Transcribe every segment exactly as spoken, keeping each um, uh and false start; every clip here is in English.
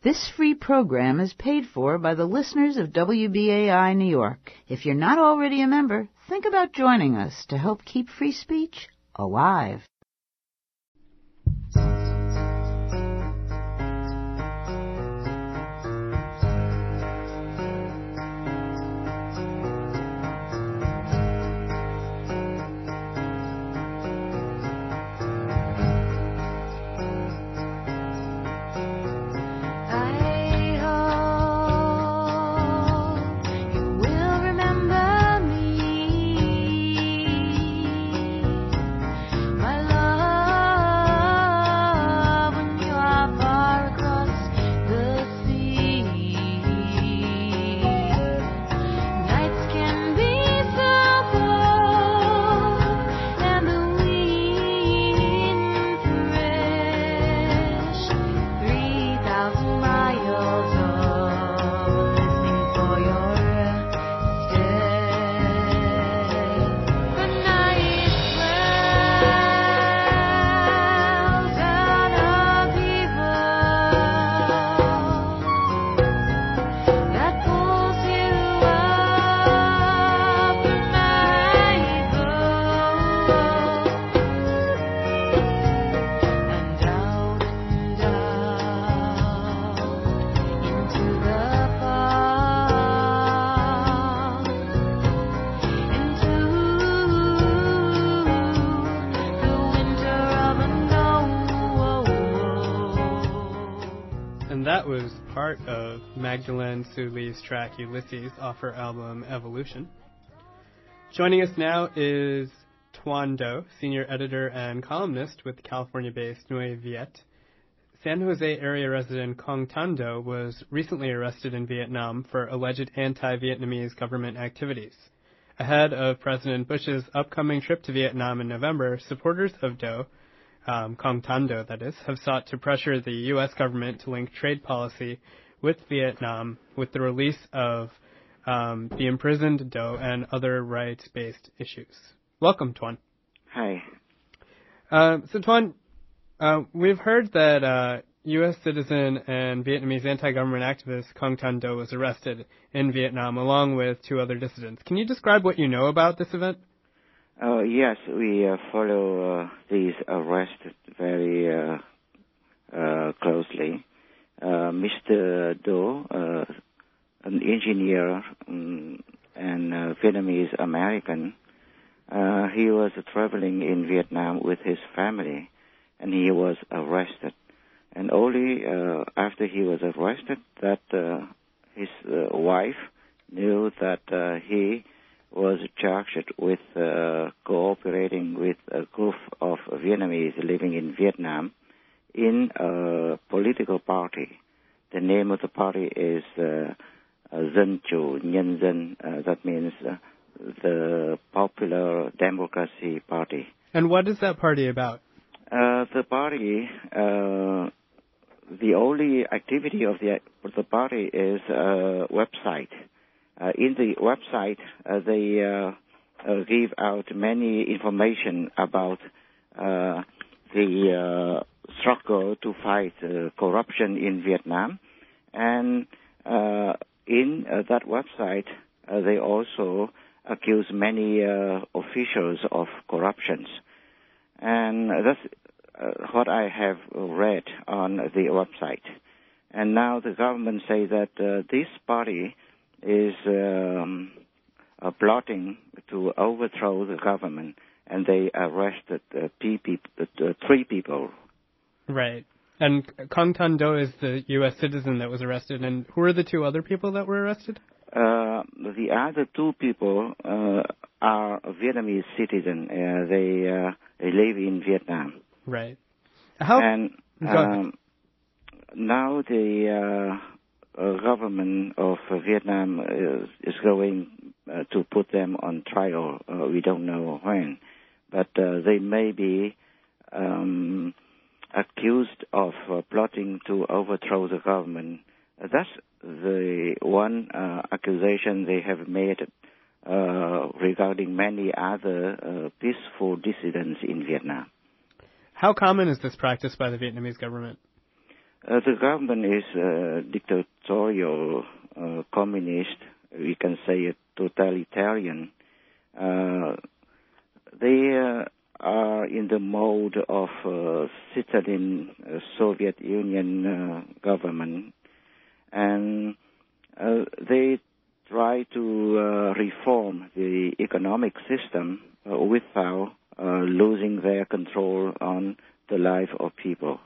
This free program is paid for by the listeners of W B A I New York. If you're not already a member, think about joining us to help keep free speech alive. That was part of Magdalene Sue Lee's track Ulysses off her album Evolution. Joining us now is Tuan Do, senior editor and columnist with the California-based Nuevo Viet. San Jose area resident Cong Tan Do was recently arrested in Vietnam for alleged anti-Vietnamese government activities. Ahead of President Bush's upcoming trip to Vietnam in November, supporters of Do Um, Cong Tan Do, that is, have sought to pressure the U S government to link trade policy with Vietnam with the release of um, the imprisoned Do and other rights-based issues. Welcome, Tuan. Hi. Uh, so, Tuan, uh, we've heard that uh, U S citizen and Vietnamese anti-government activist Cong Tan Do was arrested in Vietnam along with two other dissidents. Can you describe what you know about this event? Uh, yes, we uh, follow uh, these arrests very uh, uh, closely. Uh, Mister Do, uh, an engineer um, and uh, Vietnamese American, uh, he was traveling in Vietnam with his family, and he was arrested. And only uh, after he was arrested that uh, his uh, wife knew that uh, he was charged with uh, cooperating with a group of Vietnamese living in Vietnam in a political party. The name of the party is uh, Dân Chủ Nhân Dân. Uh, that means uh, the Popular Democracy Party. And what is that party about? Uh, the party, uh, the only activity of the, of the party is a website. Uh, in the website, uh, they uh, uh, give out many information about uh, the uh, struggle to fight uh, corruption in Vietnam. And uh, in uh, that website, uh, they also accuse many uh, officials of corruptions. And that's uh, what I have read on the website. And now the government say that uh, this party is um, uh, plotting to overthrow the government, and they arrested uh, p- pe- uh, three people. Right. And Cong Tan Do is the U S citizen that was arrested, and who are the two other people that were arrested? Uh, the other two people uh, are Vietnamese citizens. Uh, they, uh, they live in Vietnam. Right. How? And um, now the uh, Uh, government of uh, Vietnam is, is going uh, to put them on trial. Uh, we don't know when, but uh, they may be um, accused of uh, plotting to overthrow the government. Uh, that's the one uh, accusation they have made uh, regarding many other uh, peaceful dissidents in Vietnam. How common is this practice by the Vietnamese government? Uh, the government is uh, dictatorial, uh, communist, we can say totalitarian. Uh, they uh, are in the mode of uh, citizen uh, Soviet Union uh, government, and uh, they try to uh, reform the economic system uh, without uh, losing their control on the life of people.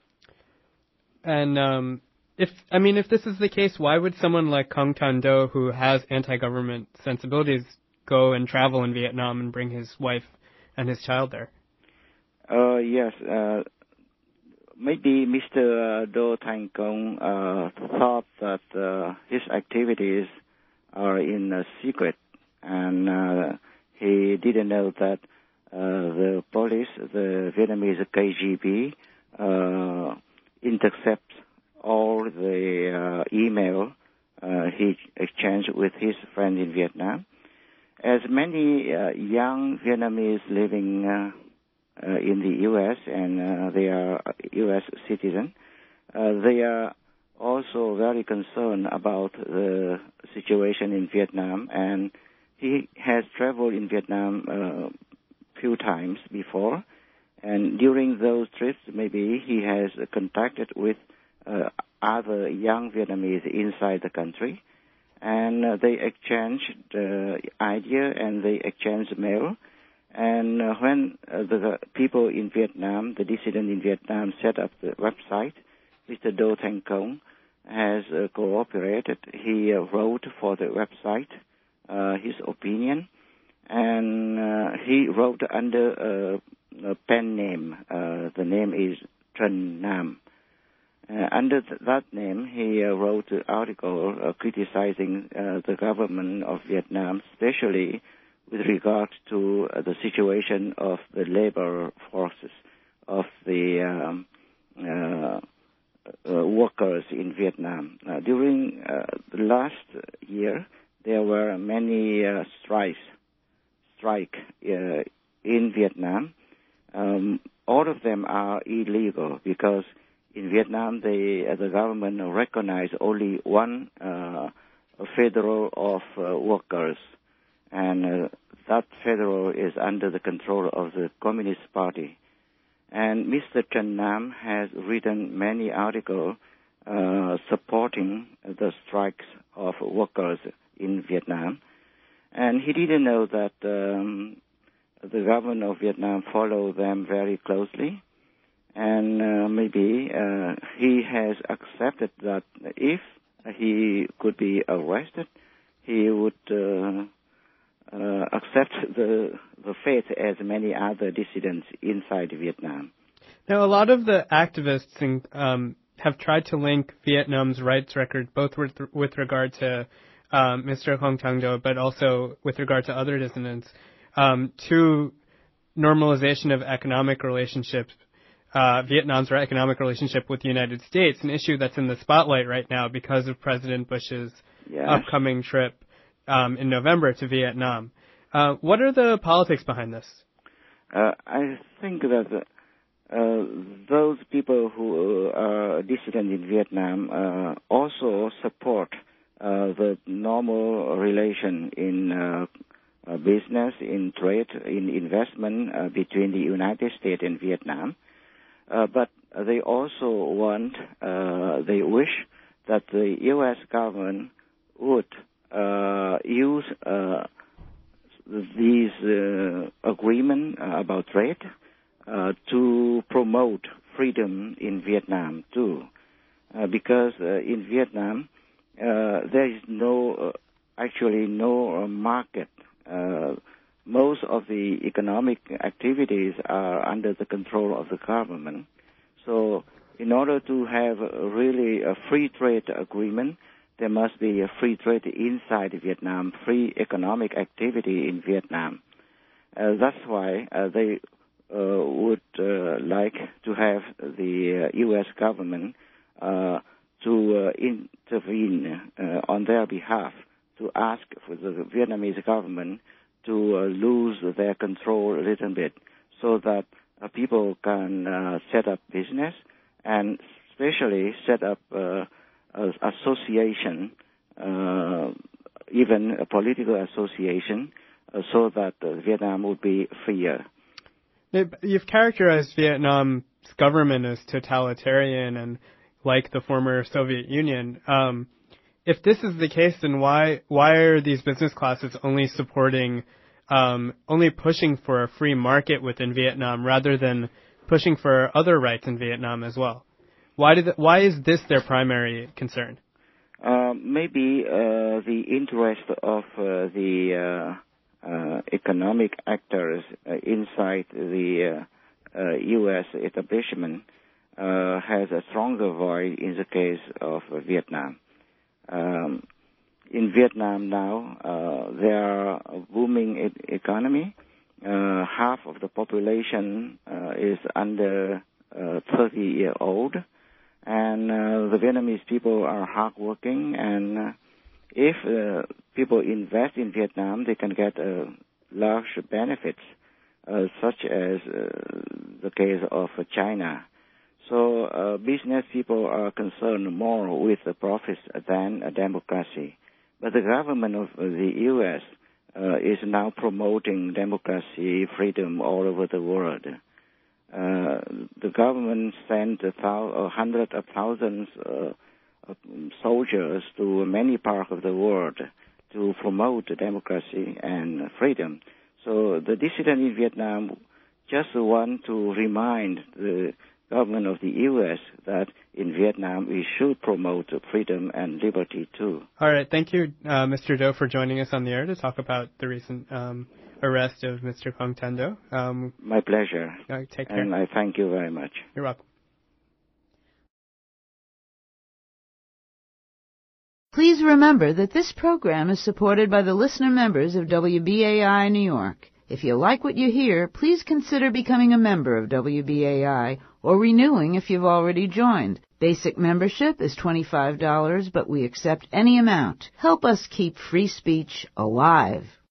And um, if I mean, if this is the case, why would someone like Kong Tan-do, who has anti-government sensibilities, go and travel in Vietnam and bring his wife and his child there? Uh, yes, uh, maybe Mister Do Thanh Công uh, thought that uh, his activities are in uh, secret, and uh, he didn't know that uh, the police, the Vietnamese K G B, uh, intercept all the uh, email uh, he exchanged with his friend in Vietnam. As many uh, young Vietnamese living uh, uh, in the U S and uh, they are U S citizens, uh, they are also very concerned about the situation in Vietnam, and he has traveled in Vietnam a uh, few times before. And during those trips, maybe he has contacted with uh, other young Vietnamese inside the country, and uh, they exchange the idea and they exchange mail. And uh, when uh, the people in Vietnam, the dissident in Vietnam, set up the website, Mister Do Thanh Công has uh, cooperated. He uh, wrote for the website uh, his opinion, and uh, he wrote under uh, a pen name. Uh, the name is Trần Nam. Uh, under th- that name, he uh, wrote an article uh, criticizing uh, the government of Vietnam, especially with regard to uh, the situation of the labor forces of the um, uh, uh, workers in Vietnam. Uh, during uh, the last year, there were many uh, strikes, strike uh, in Vietnam. Um, all of them are illegal because in Vietnam, they, uh, the government recognize only one uh, federal of uh, workers, and uh, that federal is under the control of the Communist Party. And Mister Trần Nam has written many articles uh, supporting the strikes of workers in Vietnam, and he didn't know that um, the government of Vietnam follow them very closely, and uh, maybe uh, he has accepted that if he could be arrested, he would uh, uh, accept the the fate as many other dissidents inside Vietnam. Now, a lot of the activists in, um, have tried to link Vietnam's rights record, both with, with regard to um, Mister Kong Tan-do, but also with regard to other dissidents, um, to normalization of economic relationships, uh, Vietnam's economic relationship with the United States, an issue that's in the spotlight right now because of President Bush's yes. upcoming trip um, in November to Vietnam. Uh, what are the politics behind this? Uh, I think that uh, those people who are dissident in Vietnam uh, also support uh, the normal relation in uh, uh, business, in trade, in investment uh, between the United States and Vietnam. Uh, but they also want, uh, they wish that the U S government would uh, use uh, these uh, agreement uh, about trade uh, to promote freedom in Vietnam too, uh, because uh, in Vietnam uh, there is no, uh, actually no uh, market. Uh, most of the economic activities are under the control of the government. So in order to have a really a free trade agreement, there must be a free trade inside Vietnam, free economic activity in Vietnam. Uh, that's why uh, they uh, would uh, like to have the uh, U S government uh, to uh, intervene uh, on their behalf, to ask for the Vietnamese government to uh, lose their control a little bit so that uh, people can uh, set up business, and especially set up uh, an association, uh, even a political association, uh, so that uh, Vietnam would be freer. You've characterized Vietnam's government as totalitarian and like the former Soviet Union. Um, if this is the case, then why why are these business classes only supporting, um, only pushing for a free market within Vietnam rather than pushing for other rights in Vietnam as well? Why did the, why is this their primary concern? Uh, maybe uh, the interest of uh, the uh, uh, economic actors uh, inside the uh, uh, U S establishment uh, has a stronger voice in the case of uh, Vietnam. Um, in Vietnam now, uh, there are a booming e- economy. Uh, half of the population uh, is under uh, thirty year old. And uh, the Vietnamese people are hardworking, and uh, if uh, people invest in Vietnam, they can get uh, large benefits, uh, such as uh, the case of uh, China. So uh, business people are concerned more with the profits than a democracy. But the government of the U S uh, is now promoting democracy, freedom all over the world. Uh, the government sent a thou- hundreds of thousands uh, of soldiers to many parts of the world to promote democracy and freedom. So the dissidents in Vietnam just want to remind the government of the U S that in Vietnam we should promote freedom and liberty too. All right. Thank you, uh, Mister Do, for joining us on the air to talk about the recent um, arrest of Mister Quang Thanh Do. Um, My pleasure. uh, take care. And I thank you very much. You're welcome. Please remember that this program is supported by the listener members of W B A I New York. If you like what you hear, please consider becoming a member of W B A I or renewing if you've already joined. Basic membership is twenty-five dollars, but we accept any amount. Help us keep free speech alive.